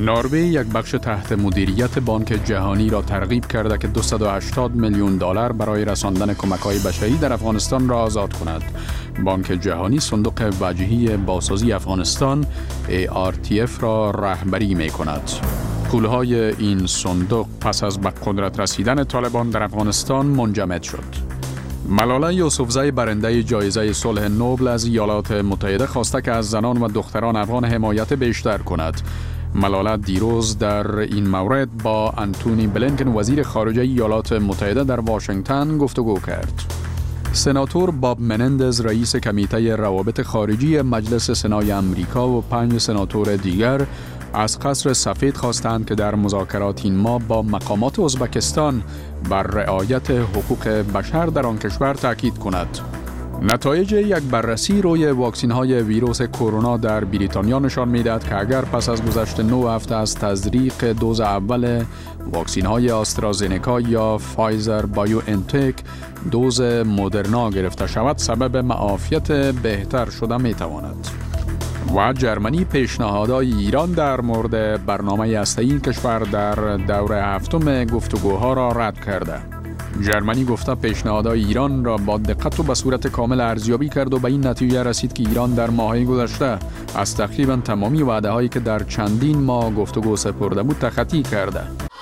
نروژ یک بخش تحت مدیریت بانک جهانی را ترغیب کرده که 280 میلیون دلار برای رساندن کمک‌های بشری در افغانستان را آزاد کند. بانک جهانی صندوق وجهی بازسازی افغانستان ARTF را رهبری می‌کند. پول‌های این صندوق پس از به قدرت رسیدن طالبان در افغانستان منجمد شد. ملاله یوسفزی برنده جایزه صلح نوبل از ایالات متحده خواسته که از زنان و دختران افغان حمایت بیشتر کند. ملاله دیروز در این مورد با انتونی بلینکن وزیر خارجه ایالات متحده در واشنگتن گفتگو کرد. سناتور باب منندز رئیس کمیته روابط خارجی مجلس سنای امریکا و 5 سناتور دیگر از قصر سفید خواستند که در مذاکرات این ماه با مقامات ازبکستان بر رعایت حقوق بشر در آن کشور تاکید کند. نتایج یک بررسی روی واکسین‌های ویروس کرونا در بریتانیا نشان می‌دهد که اگر پس از گذشت 9 هفته از تزریق دوز اول واکسین‌های آسترازنکا یا فایزر بایو انتک دوز مدرنا گرفته شود، سبب معافیت بهتر شده می‌تواند. و جرمنی پیشنهادهای ایران در مورد برنامه هسته‌ای این کشور در دوره هفتم گفتگوها را رد کرده. جرمنی گفته پیشنهادهای ایران را با دقت و به صورت کامل ارزیابی کرد و به این نتیجه رسید که ایران در ماه‌های گذشته از تقریباً تمامی وعده‌هایی که در چندین ماه گفتگو سپرده بود تخطی کرده.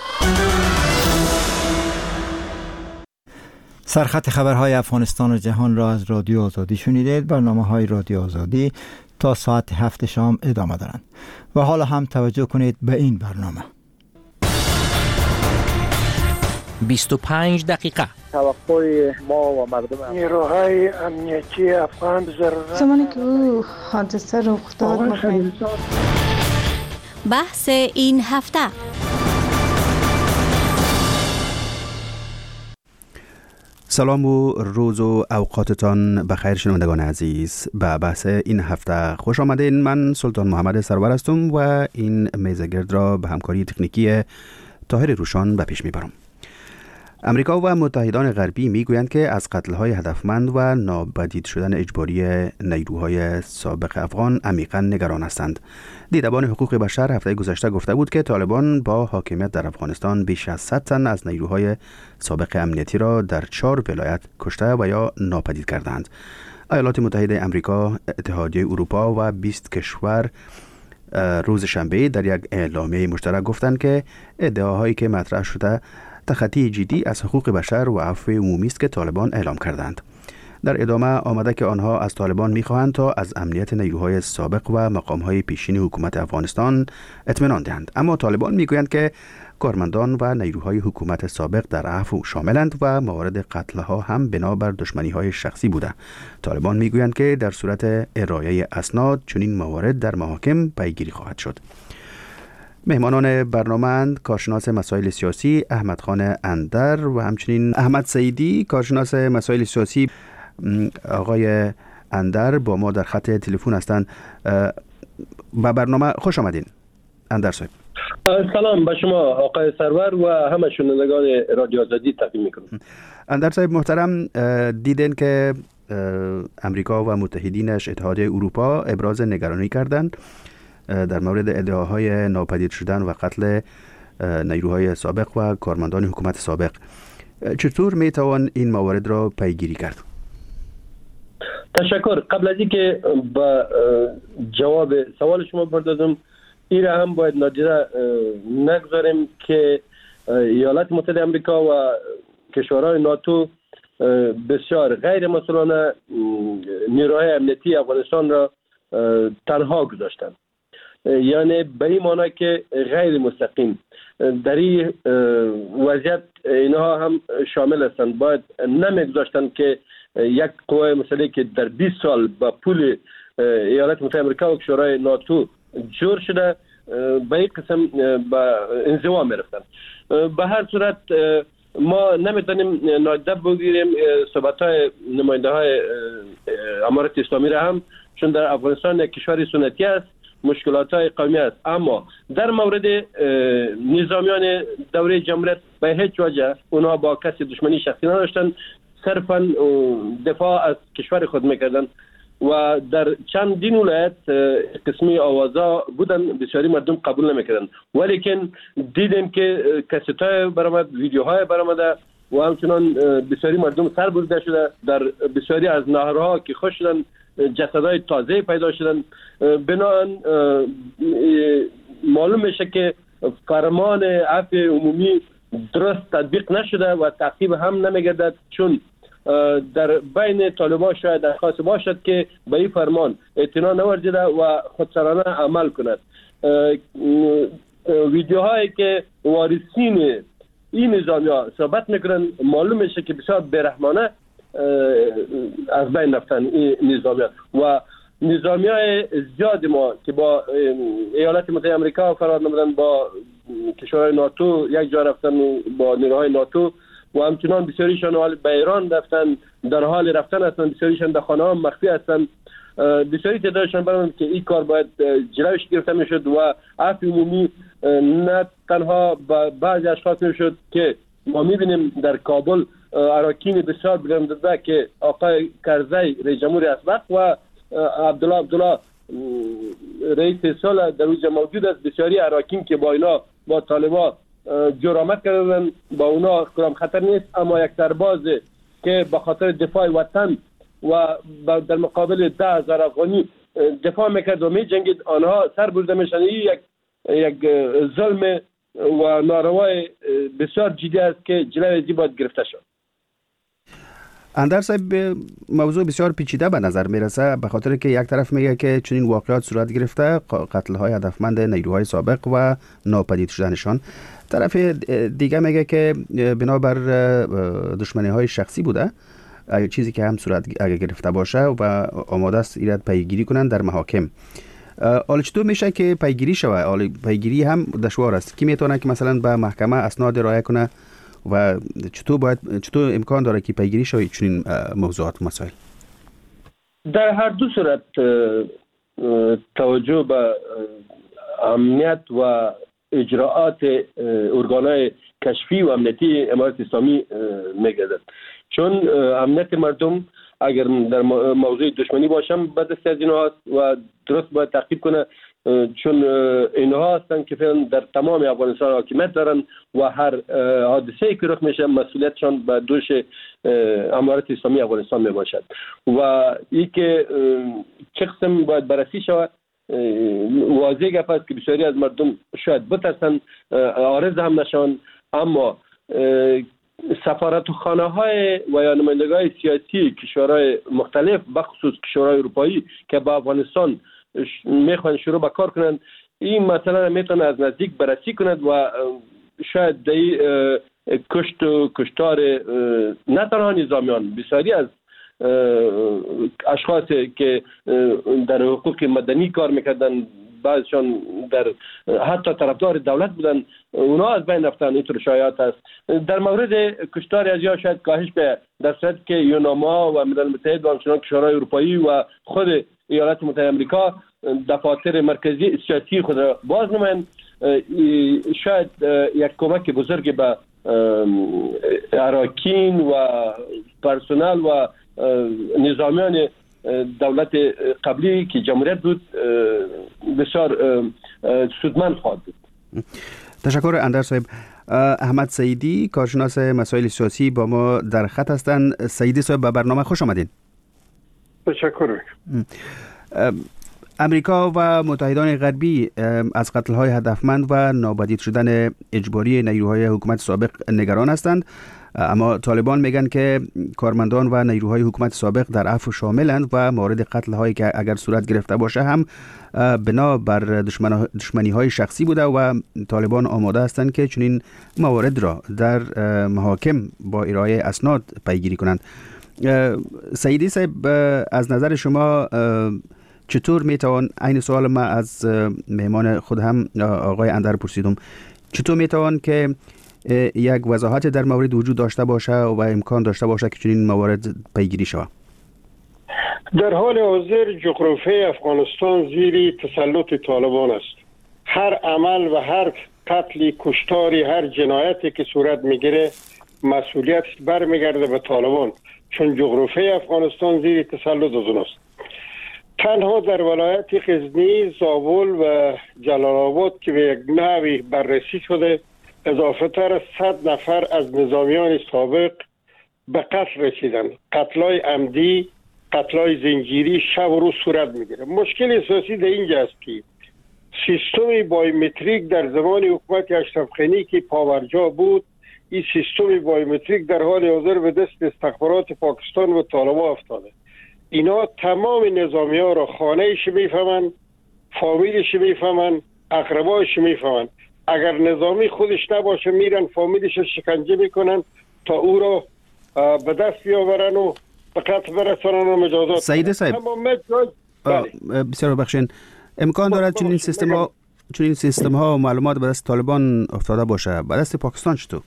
سرخط خبرهای افغانستان و جهان را از رادیو آزادی شنیدید. برنامه‌های رادیو آزادی تا ساعت 7 شام ادامه دارند. و حالا هم توجه کنید به این برنامه. 25 دقیقه توقع ما و مردم نیروهای امنیتی افغان زمانی که او حادثه رخ داد بحث این هفته. سلام و روز و اوقاتتان بخیر شنوندگان عزیز. به بحث این هفته خوش آمدین. من سلطان محمد سرور هستم و این میز گرد را به همکاری تکنیکی طاهر روشان به پیش میبرم. امریکا و متحدان غربی میگویند که از قتل‌های هدفمند و ناپدید شدن اجباری نیروهای سابق افغان عمیقاً نگران هستند. دیدبان حقوق بشر هفته گذشته گفته بود که طالبان با حاکمیت در افغانستان بیش از 100 تن از نیروهای سابق امنیتی را در 4 ولایت کشته و یا ناپدید کردند. ایالات متحده امریکا، اتحادیه اروپا و 20 کشور روز شنبه در یک اعلامیه مشترک گفتند که ادعاهایی که مطرح شده تخطی جدی از حقوق بشر و عفو عمومی است که طالبان اعلام کردند. در ادامه آمده که آنها از طالبان می‌خواهند تا از امنیت نیروهای سابق و مقام‌های پیشین حکومت افغانستان اطمینان دهند. اما طالبان می‌گویند که کارمندان و نیروهای حکومت سابق در عفو شاملند و موارد قتل‌ها هم بنابر دشمنی‌های شخصی بوده. طالبان می‌گویند که در صورت ارائه اسناد چنین موارد در محاکم پیگیری خواهد شد. مهمانان برنامه کارشناس مسائل سیاسی احمد خان اندر و همچنین احمد سعیدی کارشناس مسائل سیاسی. آقای اندر با ما در خط تلفن هستند. با برنامه خوش آمدین اندر صاحب. سلام به شما آقای سرور و همه شنوندگان رادیو آزادی تقدیم میکنم. اندر صاحب محترم، دیدن که امریکا و متحدینش اتحادیه اروپا ابراز نگرانی کردند در مورد ادعاهای ناپدید شدن و قتل نیروهای سابق و کارمندان حکومت سابق. چطور میتوان این موارد را پیگیری کرد؟ تشکر. قبل از اینکه با جواب سوال شما بپردازم، این را هم باید نادیده نگذاریم که ایالات متحده آمریکا و کشورهای ناتو بسیار غیر مسئولانه نیروهای امنیتی افغانستان را تنها گذاشتند. یعنی به این معنی که غیر مستقیم در این وضعیت اینها هم شامل هستند. باید نمیگذاشتند که یک قوه مسئله که در 20 سال با پول ایالات متحده آمریکا و کشورهای ناتو جور شده به این قسم به انزوا میرفتند. به هر صورت ما نمیتونیم نادیده بگیریم صحبت‌های نماینده‌های امارت اسلامی را هم، چون در افغانستان یک کشور سنتی است، مشکلات‌های قومی است، اما در مورد نظامیان دوره جمهوریت به هیچ وجه اونا با کسی دشمنی شخصی نداشتن، صرفاً دفاع از کشور خود میکردن. و در چندین ولایت قسمی آوازا بودن، بسیاری مردم قبول نمیکردن، ولیکن دیدیم که کاست‌های برآمد، ویدیوهای برآمده و همچنان بسیاری مردم سر بریده شده. در بسیاری از نهرها که خوش شدن جسدهای تازه پیدا شدن. بنابراین معلوم میشه که فرمان عفو عمومی درست تطبیق نشده و تعقیب هم نمیگردد، چون در بین طالبان شاید اشخاص باشد که به این فرمان اعتنا نورزیده و خودسرانه عمل کند. ویدیوهایی که وارثین این نظامی‌ها صحبت میکنن معلوم میشه که بسیار بی‌رحمانه از بین رفتن این نظامی‌ها و نظامی‌های زیاد ما که با ایالات متحده آمریکا فرار نمودن، با کشورهای ناتو یک جا رفتن، با نیروهای ناتو و همچنان بسیاریشان به ایران رفتن، در حال رفتن هستن، بسیاریشان در خانه ها مخفی هستن. بسیاری تعدادشان برام که این کار باید جلوش گرفته میشد و عفو عمومی نه تنها به بعضی اشخاص میشد که ما میبینیم در کابل اراکین بسیار بلندده که آقای کرزی رئیس جمهور اسبق و عبدالله رئیس سال در روز موجود است. بسیاری اراکین که با اینا با طالبان جرامت کردن، با اونا کدام خطر نیست، اما یک سرباز که به خاطر دفاع وطن و در مقابل 10,000 افغانی دفاع میکرد و میجنگید، آنها سر بریده میشن. یک ظلم و ناروای بسیار جدی است که جلوی ازی باید گرفته شد. اندر صاحب، موضوع بسیار پیچیده به نظر میرسه، به خاطر که یک طرف میگه که چنین واقعات صورت گرفته، قتل های هدفمند نیروهای سابق و ناپدید شدنشان. طرف دیگه میگه که بنابر دشمنی های شخصی بوده، چیزی که هم صورت اگه گرفته باشه و آماده است ایراد پیگیری کنن در محاکم. حالا چطور میشه که پیگیری شوه؟ حالا پیگیری هم دشوار است. کی میتونه که مثلا به محکمه اسناد ارائه کنه و چطور امکان داره که پیگیری شوه چنین موضوعات مسائل؟ در هر دو صورت توجه به امنیت و اجراءات ارگان‌های کشفی و امنیتی امارت اسلامی میگردد، چون امنیت مردم اگر در موضوع دشمنی باشم به دست از اینها هست و درست باید تعقیب کنه، چون اینها هستند که فعلا در تمام افغانستان حاکمیت دارن و هر حادثه‌ای که رخ میشه مسئولیتشان به دوش امارت اسلامی افغانستان می باشد و این که چه قسم باید بررسی شود. واضح گپ است که بسیاری از مردم شاید بترسن عارض هم نشون، اما سفارتخانه های و یا نمایندگان سیاسی کشورهای مختلف بخصوص کشورهای اروپایی که با افغانستان میخوان شروع به کار کنند، این مثلا میتونه از نزدیک بررسی کند و شاید دی کشت و کشتار نه تنها نظامیان، بسیاری از اشخاصی که در حقوق مدنی کار میکردن، بعضشان در حتی طرفدار دولت بودن، اونا از بین رفتن. اینطور شایعات است. در مورد کشتار از یا شاید کاهش به در صورت که یوناما و ملل متحد و همچنان کشورهای اروپایی و خود ایالات متحده آمریکا دفاتر مرکزی سیاسی خود را باز نمایند، شاید یک کمک بزرگ به اراکین و پرسنل و نظامیان دولت قبلی که جمهوریت بود بسیار سودمند خواهد بود. تشکر اندر صاحب. احمد سعیدی، کارشناس مسائل سیاسی، با ما در خط هستند. سعیدی صاحب، به برنامه خوش آمدین. تشکر. امریکا و متحدان غربی از قتل‌های هدفمند و ناپدید شدن اجباری نیروهای حکومت سابق نگران هستند، اما طالبان میگن که کارمندان و نیروهای حکومت سابق در عفو شاملند و مورد قتل‌هایی که اگر صورت گرفته باشه هم بنا بر دشمنی‌های شخصی بوده و طالبان آماده هستند که چنین موارد را در محاکم با ارائه اسناد پیگیری کنند. سعیدی صاحب، از نظر شما چطور میتوان، این سوال ما از مهمان خود هم آقای اندر پرسیدم، چطور میتوان که یک وضاحت در مورد وجود داشته باشه و امکان داشته باشه که چنین موارد پیگیری شود؟ در حال حاضر جغرافیای افغانستان زیر تسلط طالبان است. هر عمل و هر قتل، کشتاری، هر جنایتی که صورت میگیره مسئولیت برمیگرده به طالبان، چون جغرافیای افغانستان زیر تسلط از اوناست. تنها در ولایت غزنی، زابل و جلال آباد که به یک نحوی بررسی شده اضافه تر از 100 نفر از نظامیان سابق به قتل رسیدن. قتلای عمدی، قتلای زنجیری شب و روز صورت میگیره. مشکل اساسی در اینجا است که سیستم بایومتریک در زمان حکومت اشرف غنی که پاورجا بود، این سیستم بایومتریک در حال حاضر به دست استخبارات پاکستان و طالبان افتاده. اینا تمام نظامی ها را خانه‌اش میفهمن، فامیلش میفهمن، اقربایش میفهمن. اگر نظامی خودش نباشه میرن فامیلش شکنجه میکنن تا او را به دست بیاورن و به قتل برسانن و مجازات. سعید صاحب بسیار بخشین، امکان دارد چنین سیستم ها و معلومات به دست طالبان افتاده باشه، به دست پاکستان چطور؟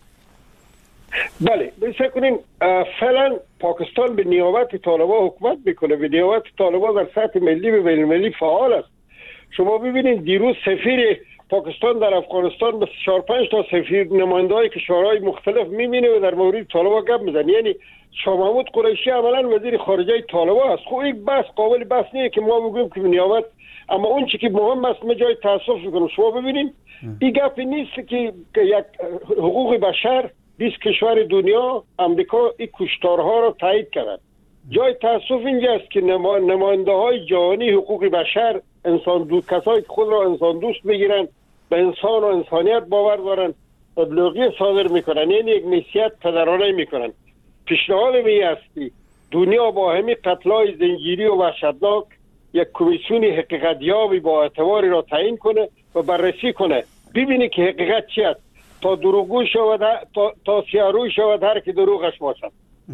بله، بسیار کنیم فعلا پاکستان به نیابت طالبان حکومت میکنه، به نیابت طالبان در سطح ملی و بین المللی فعال است. شما ببینید دیروز سفیر پاکستان در افغانستان به 4-5 تا سفیر نماینده‌های کشورهای مختلف میبینه و در مورد طالبان گپ میزنه. یعنی شاه محمود قریشی عملا وزیر خارجه طالبان است. خب این بحث قابل بحث نیست که ما بگیم که نیابت، اما اون چیزی که مهم است ما جای تاسف میکنیم. شما ببینید این گپ نیست که یک حقوق بشر 20 کشور دنیا امریکا این کشتارها را تایید کردند. جای تاسف اینجاست که نماینده‌های جهانی حقوق بشر، انسان دوست، کسایی که خود را انسان دوست میگیرن، به انسان و انسانیت باور دارن، ابلاغیه صادر میکنن، یعنی یک مسیحیت پدرانه میکنن. پیشنهاد می است که دنیا با همین قتل‌های زنجیری و وحشتناک یک کمیسیون حقیقت یابی با اعتباری را تعیین کنه و بررسی کنه، ببینه که حقیقت چی است، تا دروغگو شود، تا سیاروی شود هر که دروغش باشد.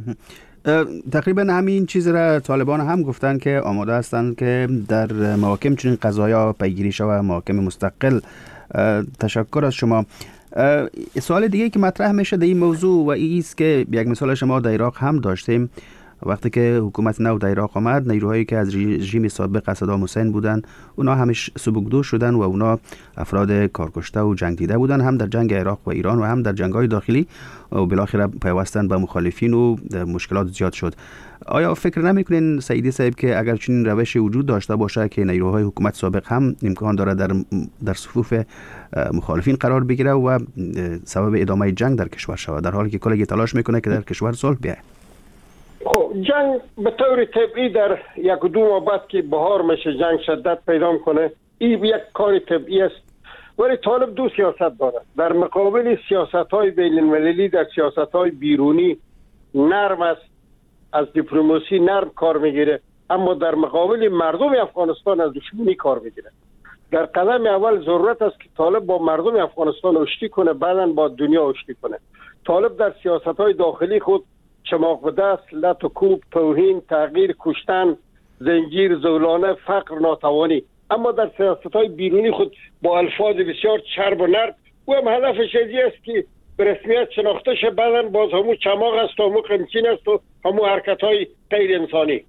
تقریبا همین چیز را طالبان هم گفتن که آماده هستند که در محاکم چنین قضایا پیگیری شود، محاکم مستقل. تشکر از شما. سوال دیگه که مطرح میشه در این موضوع و این است که یک مثال شما در عراق هم داشتیم، وقتی که حکومت نو در عراق آمد، نیروهایی که از رژیم سابق صدام حسین بودن اونا همش سبکدوش شدن و اونا افراد کارکشته و جنگ دیده بودن، هم در جنگ عراق و ایران و هم در جنگ‌های داخلی، و بالاخره پیوستن به مخالفین و مشکلات زیاد شد. آیا فکر نمی‌کنین سعیدی صاحب که اگر چنین روشی وجود داشته باشه که نیروهای حکومت سابق هم امکان داره در صفوف مخالفین قرار بگیره و سبب ادامه جنگ در کشور شود، در حالی که کلی تلاش میکنه که در کشور صلح بیاید؟ خب جنگ به طور طبیعی در 1-2 ماه بعد که بهار میشه جنگ شدت پیدا کنه، این یک کار طبیعی است. ولی طالب دو سیاست داره. در مقابل سیاست‌های بین المللی، در سیاست‌های بیرونی نرم است، از دیپلماسی نرم کار میگیره، اما در مقابل مردم افغانستان از دشمنی کار میگیره. در قدم اول ضرورت است که طالب با مردم افغانستان آشتی کنه، بعداً با دنیا آشتی کنه. طالب در سیاست‌های داخلی خود چماق به دست، لط و کوب، توهین، تغییر، کشتن، زنجیر، زولانه، فقر، ناتوانی، اما در سیاست‌های بیرونی خود با الفاظ بسیار چرب و نرم و هم هدفش است که به رسمیت شناخته شه، بعداً باز همون چماق است و همون قمچین است و همون حرکت‌های غیر انسانی.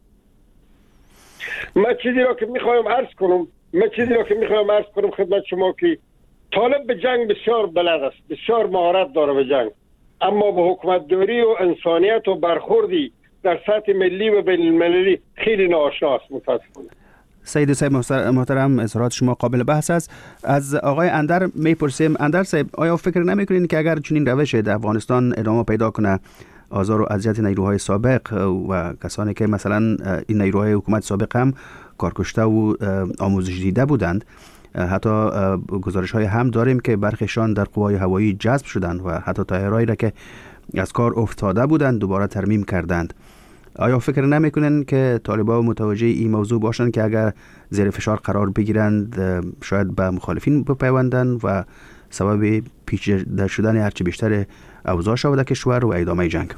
من چیزی را که می‌خوایم عرض کنم خدمت شما که طالب به جنگ بسیار بلد است، بسیار مهارت داره به جنگ، اما به حکومتداری و انسانیت و برخوردی در سطح ملی و بین المللی خیلی ناآشنا است متاسفانه. سید صاحب محترم، اظهارات شما قابل بحث است. از آقای اندر میپرسیم. اندر صاحب، آیا فکر نمیکنین که اگر چنین روش در افغانستان ادامه پیدا کنه، آزار و اذیت نیروهای سابق و کسانی که مثلا این نیروهای حکومت سابق هم کارکشته و آموزش دیده بودند، حتی گزارش های هم داریم که برخیشان در قوای هوایی جذب شدند و حتی طیارهایی را که از کار افتاده بودند دوباره ترمیم کردند، آیا فکر نمیکنن که طالبان متوجه این موضوع باشند که اگر زیر فشار قرار بگیرند شاید به مخالفین بپیوندند و سبب پیچیده شدن هرچی بیشتر اوضاع شود کشور و ادامه جنگ؟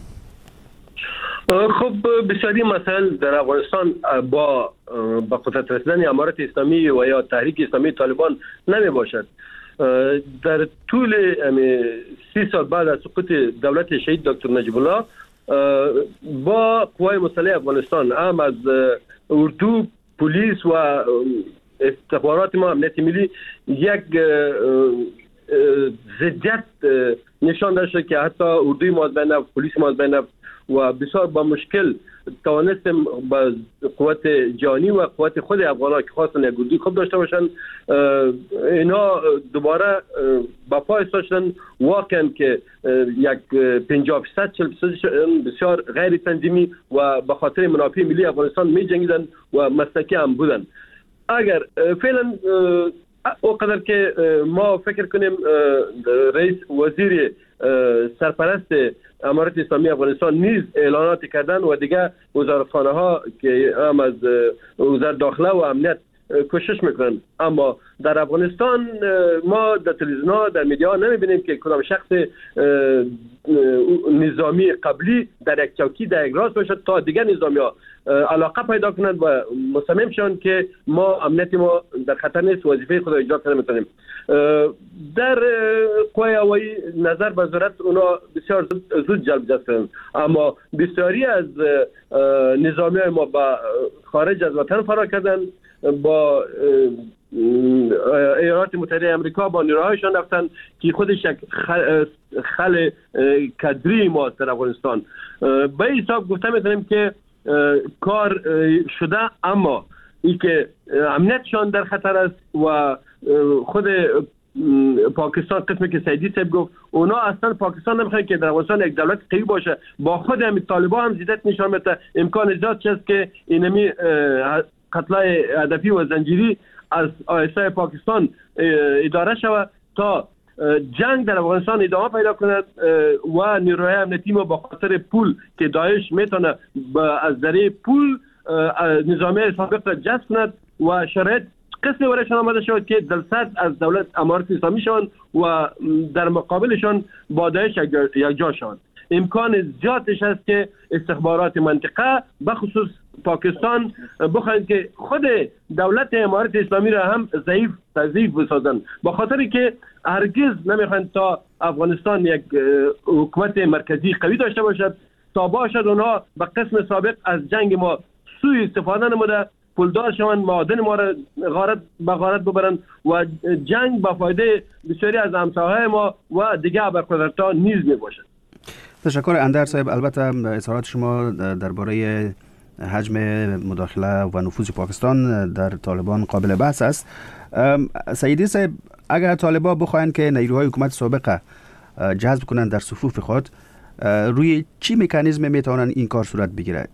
خب بسیاری مسائل در افغانستان با قدرت رسیدن امارت اسلامی و یا تحریک اسلامی طالبان نمی باشد. در طول 30 سال بعد از سقوط دولت شهید دکتر نجیب الله با قوای مسلح افغانستان، هم از اردو، پلیس و استخبارات ما امنیت ملی، یک ضدیت نشان داشته که حتی اردوی ما از بین رفت، پلیس ما از بین رفت و بسیار با مشکل توانستیم با قوت جانی و قوت خود افغان‌ها که خواستن یک گروهی خوب داشته باشن اینا دوباره با پای استاشتن واقعا که یک 50% بسیار غیر تنظیمی و به خاطر منافع ملی افغانستان می جنگیدن و مسلکی هم بودن. اگر فعلا اوقدر که ما فکر کنیم رئیس وزیر سرپرست امارت اسلامی افغانستان نیز اعلانات کردن و دیگه وزارتخانه ها که هم از وزارت داخله و امنیت کوشش میکنن، اما در افغانستان ما در تلویزیون ها در میدیا نمیبینیم که کدام شخص نظامی قبلی در یک چوکی در یک راست باشد تا دیگر نظامی ها علاقه پیدا کنند و مصمم شوند که ما امنیت ما در خطر نیست، وظیفه خود را اجرا کنیم میتونیم. در قوای هوایی نظر به ضرورت اونا بسیار زود جلب جذب کردند، اما بسیاری از نظامی ما با خارج از وطن فرار کردند، با ایالات متحده آمریکا با نیروهایشان رفتن که خودش یک خل کادری ما در افغانستان. به این حساب گفته میتونیم که کار شده، اما این که امنیتشان در خطر است و خود پاکستان قسمی که سیدی صاحب گفت اونا اصلا پاکستان نمیخواد که در افغانستان یک دولت قوی باشه. با خود همین طالبان هم زیادت نشان میده امکان زیاد است که اینمی قتلای هدفی و زنجیری از آیسای پاکستان اداره شود تا جنگ در افغانستان ادامه پیدا کند و نیروهای امنیتی ما با خاطر پول که داعش میتونه از ذریعه پول نظامی سابق را جذب کند و شرایط قسمی برایشان آمده شود که دلسرد از دولت امارت اسلامی شوند و در مقابلشان با داعش یک جا شوند. امکان زیادش است که استخبارات منطقه بخصوص پاکستان بخواهند که خود دولت امارت اسلامی را هم ضعیف بسازند، با خاطری که هرگز نمیخواهند تا افغانستان یک حکومت مرکزی قوی داشته باشد، تا باشد اونها به قسم سابق از جنگ ما سوء استفاده نموده پولدار شوند، معادن ما را غارت ببرند و جنگ با فایده بسیاری از همسایه‌های ما و دیگه ابرقدرت‌ها نیز میباشد. تشکر اندر صاحب. البته اظهارات شما درباره حجم مداخله و نفوذ پاکستان در طالبان قابل بحث است. سیدی صاحب، اگر طالبان بخواهند که نیروهای حکومت سابقه جذب کنند در صفوف خود، روی چی مکانیزم میتوانند این کار صورت بگیرد؟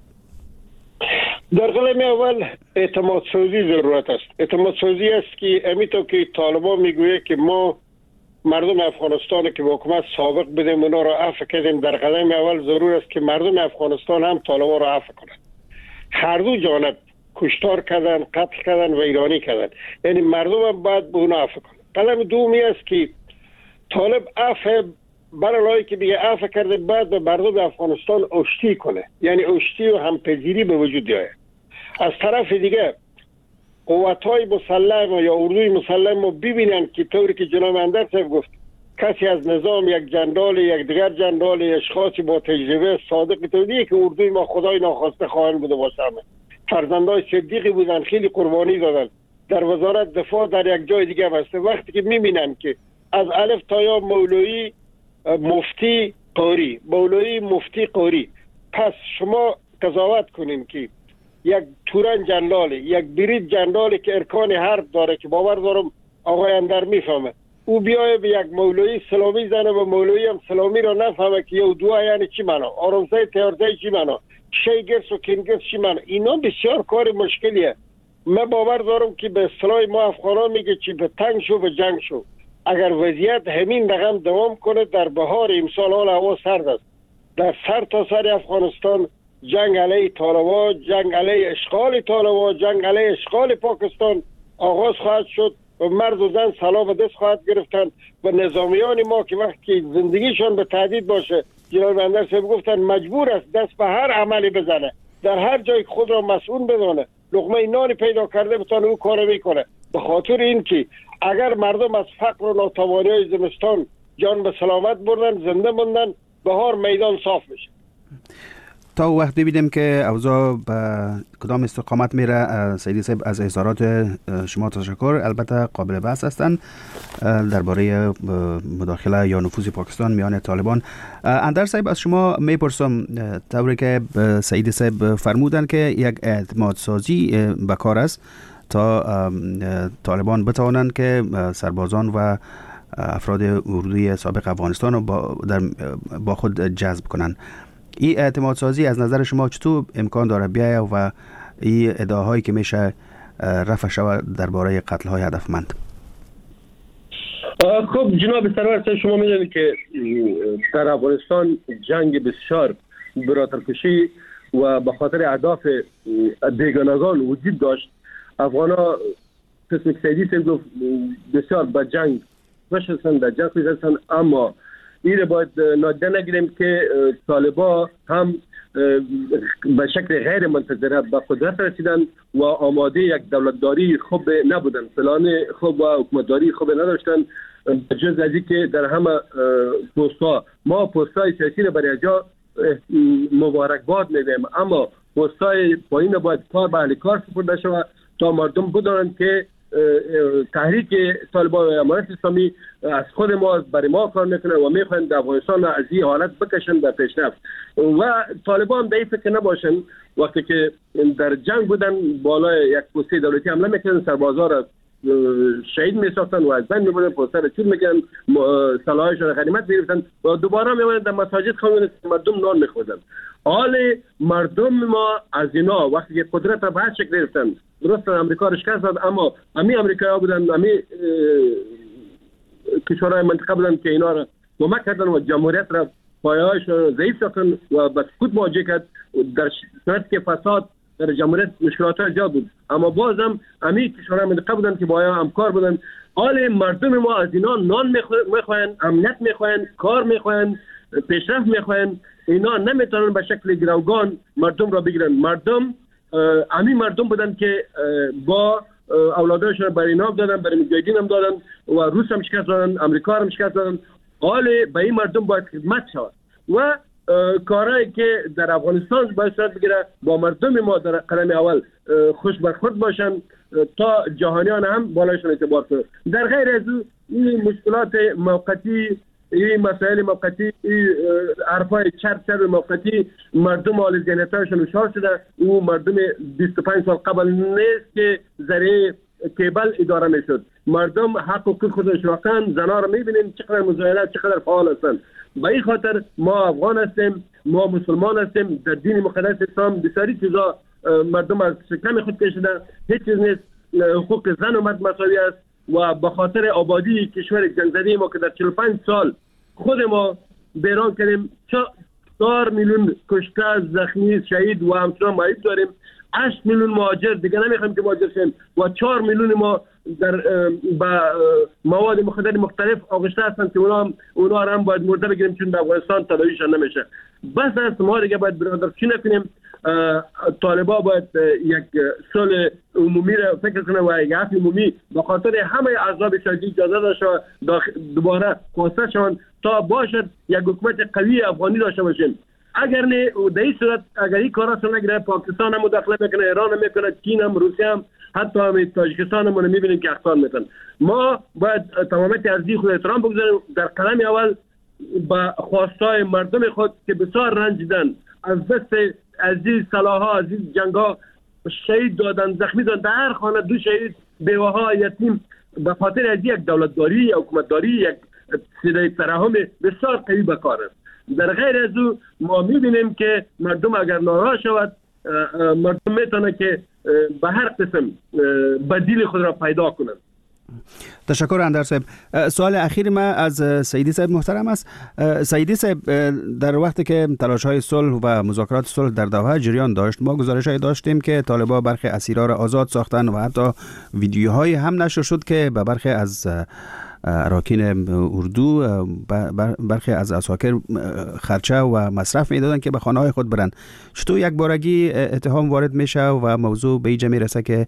در قدم اول اعتماد سازی ضرورت است. اعتماد سازی است که امیتو که طالبان میگویه که ما مردم افغانستان که با حکومت سابق بدیم اونا را عفو کردیم، در قدم اول ضرور است که مردم افغانستان هم طالبان را عفو کنند. هر دو جانب کشتار کردن، قتل کردن و ایرانی کردن، یعنی مردم هم باید به اونا عفو کنند. قدم دومی است که طالب عفو برای که دیگه عفو کرده بعد به مردم افغانستان آشتی کنه، یعنی آشتی و همپذیری به وجود بیاید. از طرف دیگه قوت‌های مسلح یا اردوی مسلح ما ببینن که طوری که جناب اندر صاحب گفت کسی از نظام یک جنرال یک دیگر جنرال اشخاصی با تجربه صادق تولیه که اردوی ما خدای ناخواسته خواهان بوده باشه، فرزندای صدیقی بودن، خیلی قربانی دادن، در وزارت دفاع در یک جای دیگه بسته. وقتی که میبینن که از الف تا یا مولوی مفتی قاری مولوی مفتی قاری، پس شما قضاوت کنین که یک تورن جنرالی یک برید جنرالی که ارکان حرب داره که باور دارم آقای اندر میفهمه، او بیایه به یک مولوی سلامی زنه و مولوی هم سلامی را نفهمه که یه دعا یعنی چی معنا، آرامزای تیارزای چی معنا، شیگرس و کنگرس چی معنا. اینا بسیار کار مشکلیه. من باور دارم که به اصطلاح ما افغانان میگه چی به تنگ شو به جنگ شو. اگر وضعیت همین رقم دوام کنه در بهار امسال حال هوا سرد است، در سر تا سر افغانستان جنگ علیه طالبان، جنگ علیه اشغال طالبان، جنگ علیه اشغال پاکستان آغاز خواهد شد و مرد و زن سلاح به دست خواهد گرفتن و نظامیان ما که وقتی زندگیشان به تهدید باشه، جناب اندر صاحب گفتن مجبور است دست به هر عملی بزنه، در هر جای خود را مسئول بدانه، لقمه نانی پیدا کرده بتونه او کار میکنه. به خاطر این که اگر مردم از فقر و ناتوانی های زمستان جان به سلامت بردن، زنده موندن، بهار میدان صاف میشه. تا وقت ببینیم که اوضاع به کدام استقامت میره. سیدی صاحب از اظهارات شما تشکر. البته قابل بحث هستند درباره مداخله یا نفوذ پاکستان میان طالبان. اندر صاحب از شما میپرسم، طوری که سیدی صاحب فرمودن که یک اعتماد سازی به کار است تا طالبان بتوانند که سربازان و افراد اردوی سابق افغانستان رو با خود جذب کنند. این اعتماد سازی از نظر شما چطور امکان داره بیایه و این ادعاهایی که میشه رفع شود درباره قتل های هدفمند؟ خب جناب سرور، شما میدونید که در افغانستان جنگ بسیار برادرکشی و به خاطر اهداف بیگانگان وجود داشت. افغانا قسم سیدی سید بسیار به جنگ بشستن، در جنگ بشستن، اما این باید نادیده نگیریم که طالبان هم به شکل غیر منتظره به قدرت رسیدن و آماده یک دولتداری خوب نبودن، پلان خوب و حکومتداری خوب نداشتن، جز از این که در همه پست‌ها ما پست‌های سیاسی رو برای جا مبارکباد میدیم، اما پست‌های پایین باید کار به اهل کار سپرده شود تا مردم بدانند که تحریک طالبان و امارت اسلامی از خود ما برای ما کار میکنه و میخواین افغانستان از این حالت بکشن به پیشرفت و طالبان به این فکر نباشن وقتی که در جنگ بودن بالای یک پست دولتی حمله میکردن، سربازا را شهید میساختن و از بین میبردن، پوستر را چور میکردن، سلاحشون را غنیمت میگرفتن و دوباره میبردن در مساجد خواندن مردم نان میخوردن. حال مردم ما از اینا وقتی که قدرت را به هر شکل گرفتن، درست امریکا را شکست داد، اما همین امریکایی‌ها بودن، همین کشورهای منطقه بودن که اینا را کمک کردن و جمهوریت را پایه‌هایش را ضعیف ساختن و به سقوط مواجه کرد. در صورتی که فساد در جمهوریت مشکلات زیاد بود، اما بازم همین کشورهای منطقه بودن که با آیا همکار بودن. حال مردم ما از اینا نان میخواین، امنیت میخواین، کار میخواین، پیشرفت میخواین. اینا نمیتونن به شکل گروگان مردم را بگیرن. مردم همین مردم بودن که با اولاداشون برای اینا دادن، برای مجاهدین هم دادن و روس هم شکست دادن، امریکا هم شکست دادن. حال به این مردم باید خدمت شود و کارهایی که در افغانستان باید صورت بگیره با مردم ما در قدم اول خوش برخورد باشن تا جهانیان هم بالایشون اعتبار کنه. در غیر از این مشکلات موقتی، این مسائل موقتی، این حرفای چرچر موقتی، مردم حال ذهنیتاشون هوشیار شده. او مردم 25 سال قبل نیست که ذریعه کیبل اداره میشد. مردم حق و حقوق خودش واقعا زنا رو میبینیم چقدر مزایله، چقدر فعال هستن. به این خاطر ما افغان هستیم، ما مسلمان هستیم. در دین مقدس اسلام بسیاری چیزا مردم از شکم خود کشیدن، هیچ چیز نیست. حقوق زن و مرد مساوی است و به خاطر آبادی کشور جنگ‌زده ما که در 45 سال خود ما بیران کردیم، 4 میلیون کشته، زخمی، شهید و همچنان معیب داریم. 8 میلیون مهاجر دیگه نمیخوایم که مهاجر شیم و 4 میلیون ما در با مواد مخدر مختلف آغشته هستن که اونا هم باید مرده بگیریم چون در افغانستان تداویشان نمیشه. بس است ما دیگه باید برادرچی نکنیم. طالبان باید یک صلح عمومی را فکر کنه و یک عفو عمومی به خاطر همه احزاب سیاسی اجازه داشته دوباره خواسته شوند تا باشد یک حکومت قوی افغانی داشته باشیم. اگر نه در این صورت اگر این کارا سر نگیره، پاکستان هم مداخله میکنه، ایران هم میکنه، چین هم، روسیه هم، حتی هم تاجیکستان هم میبینیم که اخطار میکنن. ما باید تمامیت ارضی خود احترام بگذاریم. در قدم اول با خواستای مردم خود که بسیار رنجیدن، از دست عزیز سلاح‌ها، عزیز جنگ‌ها شهید دادن، زخمی دادن، در هر خانه 2 شهید، بیوه‌ها، یتیم، به خاطر از یک دولتداری یا حکومتداری یک صدای ترحم بسیار قوی به کار است. در غیر از او ما می‌بینیم که مردم اگر ناراض شود، مردم میتونه که به هر قسم بدیل خود را پیدا کنند. تشکر اندر صاحب. سوال اخیر ما از سیدی صاحب محترم است. سیدی صاحب، در وقتی که تلاش‌های صلح و مذاکرات صلح در دوحه جریان داشت، ما گزارش‌های داشتیم که طالبان برخی اسیرا را آزاد ساختن و حتی ویدیوهای هم نشر شد که به برخی از اراکین اردو، برخی از عساکر خرچه و مصرف میدادن که به خانه‌های خود برن. چطور یک بارگی اتهام وارد میشه و موضوع به اینجا میرسه که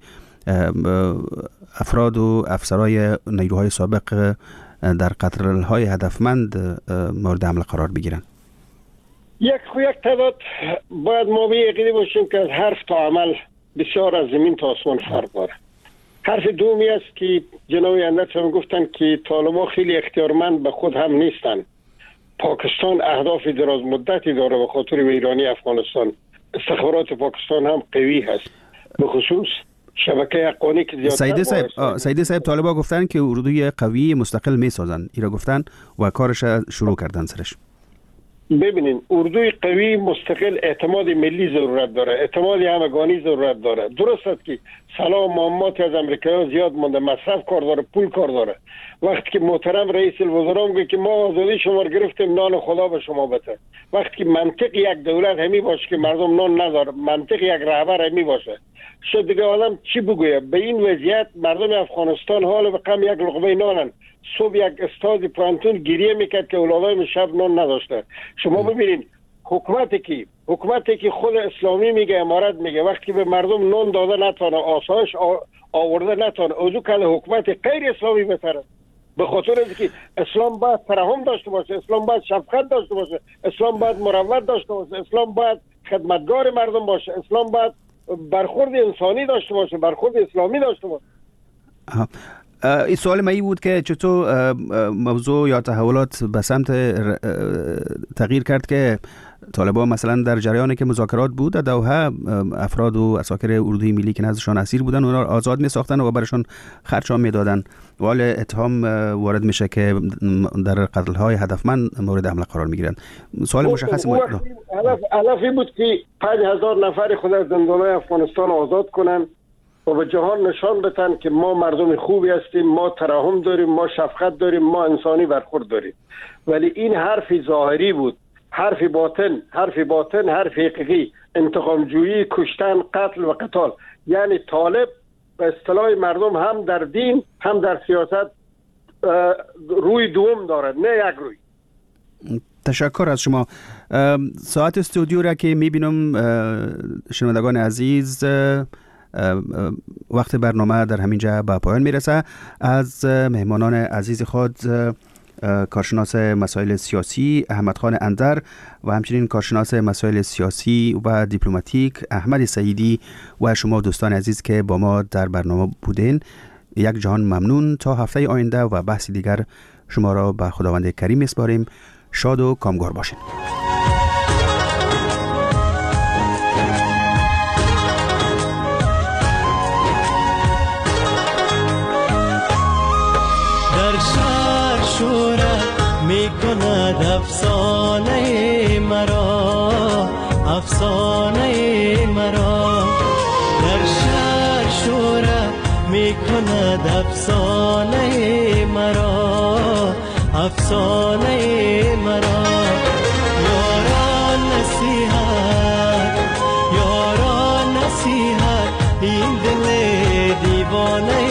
افراد و افسرهای نیروهای سابق در قتل‌های هدفمند مورد حمله قرار بگیرن؟ یک تعداد باید ما به یقینی باشیم که از حرف تا عمل بسیار از زمین تا آسمان فرق داره. حرف دومی است که جناب اندرس هم گفتن که طالبان خیلی اختیارمند به خود هم نیستن. پاکستان اهداف دراز مدتی داره به خاطر ویرانی افغانستان. استخبارات پاکستان هم قوی هست، به خصوص شبکه حقانی که زیادتر سیدی صاحب طالبا گفتن که اردوی قوی مستقل می سازن، ایرا گفتن و کارش شروع کردن سرش. ببینین اردوی قوی مستقل اعتماد ملی ضرورت داره، اعتماد همگانی ضرورت داره. درست است که سلام مهمات از امریکایی زیاد مونده، مصرف کار داره، پول کار داره. وقتی که محترم رئیس الوزراء میگه که ما آزادی شما رو گرفتیم، نان خدا به شما بده، وقتی که منطق یک دولت همی باشه که مردم نان نداره، منطق یک رهبر همی باشه، شد دیگه آدم چی بگویه؟ به این وضعیت مردم افغانستان حال به کم یک لقمه نانن. صبح یک استاد پانتون گریه میکرد که اولادای شب نان نداشته. شما ببینید حکومتی که خود اسلامی میگه، امارت میگه، وقتی به مردم نان داده نتونه، آسایش آورده نتونه، اوزو کله حکومت غیر اسلامی بهتره. به خاطر اینکه اسلام باید ترحم داشته باشه، اسلام باید شفقت داشته باشه، اسلام باید مروت داشته باشه، اسلام باید خدمتگار مردم باشه، اسلام باید برخورد انسانی داشته باشه، برخورد اسلامی داشته باشه. این سوال من بود که چطور موضوع یا تحولات به سمت تغییر کرد که طالبان مثلا در جریانی که مذاکرات بود در دوحه افراد و عساکر اردوی ملی که نزدشان اسیر بودن اونا آزاد می ساختن و برشان خرچام می دادن. ولی اتهام وارد میشه که در قتل‌های هدفمند مورد حمله قرار می گیرن. سوال مشخص علفی بود که 5000 نفر خود از زندانهای افغانستان آزاد کنن و به جهان نشان بدن که ما مردم خوبی هستیم، ما ترحم داریم، ما شفقت داریم، ما انسانی برخورد داریم. ولی این حرف ظاهری بود، حرف باطن، حرف حقیقی، انتقامجویی، کشتن، قتل و قتال. یعنی طالب به اصطلاح مردم هم در دین هم در سیاست روی دوم دارد، نه یک روی. تشکر از شما. ساعت استودیو را که میبینم شنوندگان عزیز، وقت برنامه در همینجا به پایان میرسه. از مهمانان عزیز خود کارشناس مسائل سیاسی احمد خان اندر و همچنین کارشناس مسائل سیاسی و دیپلماتیک احمد سعیدی و شما دوستان عزیز که با ما در برنامه بودین یک جهان ممنون. تا هفته آینده و بحث دیگر شما را به خداوند کریم میسپاریم. شاد و کامگار باشین. میکند افسانه مرا در شهر شوره میکند افسانه مرا یاران نصیحت این دل دیوانه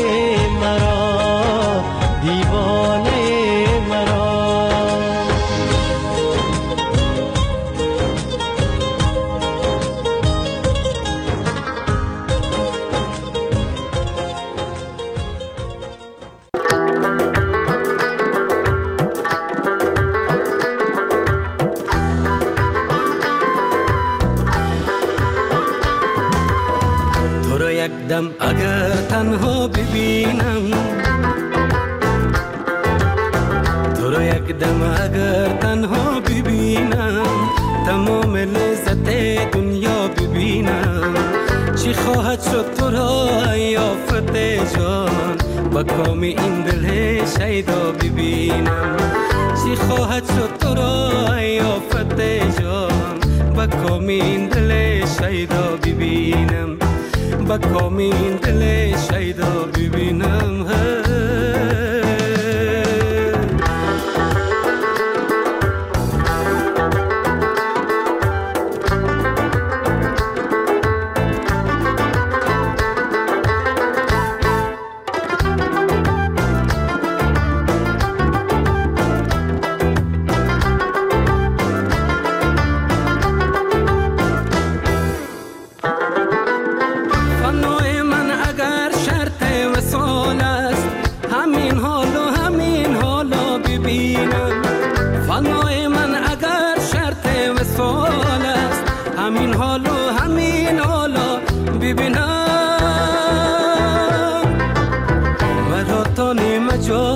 دم اگر تنها ببینم، تو رو یک دم اگر تنها ببینم، تمام لذت دنیا ببینم. چی خواهد شد تو را یافت جان، با کام این دل شیدا ببینم. چی خواهد شد تو را یافت جان، با کام این دل شیدا ببینم. با کام این دل شیدا ببینم.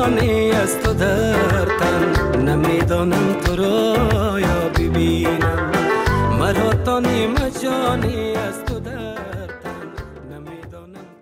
جانی از تو در تن، نمیدانم تو را یا ببینم، مرا تا نیم جانی از